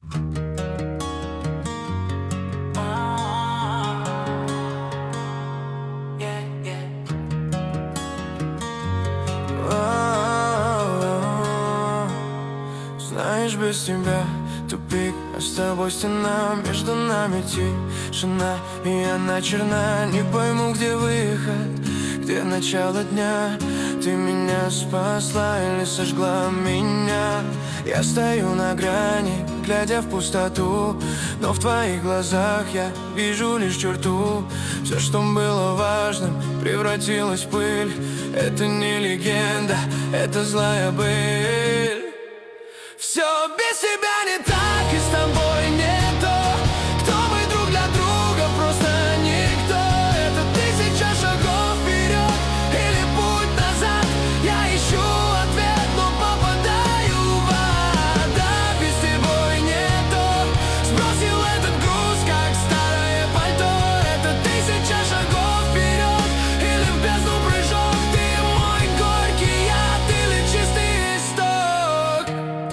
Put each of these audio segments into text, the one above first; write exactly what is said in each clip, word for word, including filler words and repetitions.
Знаешь, без тебя тупик, а с тобой стена, между нами тишина, и она черна. Не пойму, где выход, где начало дня. Ты меня спасла или сожгла меня? Я стою на грани, глядя в пустоту, но в твоих глазах я вижу лишь черту. Все, что было важным, превратилось в пыль. Это не легенда, это злая быль. Все без тебя не так, и с тобой не то. Кто мы друг для друга, просто никто. Это тысяча шагов вперед или путь назад. Я ищу ответ, но попадаю в ад. Да, без тебя не то. Сбросил этот груз, как старое пальто. Это тысяча шагов вперед или в бездну прыжок. Ты мой горький яд или чистый исток.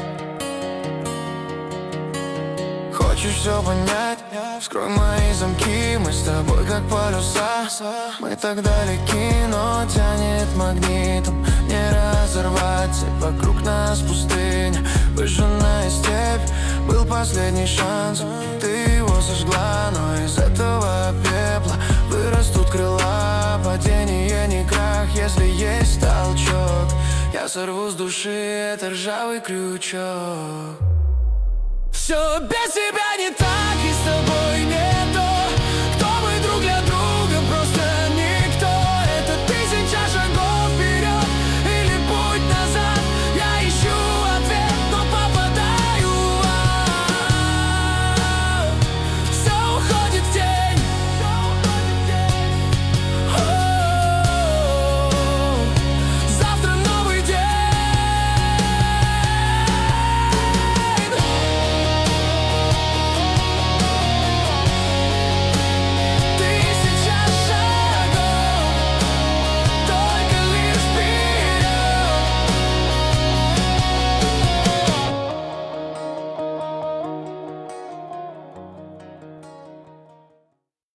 Хочешь все понять? Вскрой мои замки, мы с тобой как полюса. Мы так далеки, но тянет магнитом. Не разорвать, вокруг нас пустыня, выжженная степь. Был последний шанс, ты его сожгла, но из этого пепла вырастут крыла. Падение не крах, если есть толчок. Я сорву с души, это ржавый крючок. Все без тебя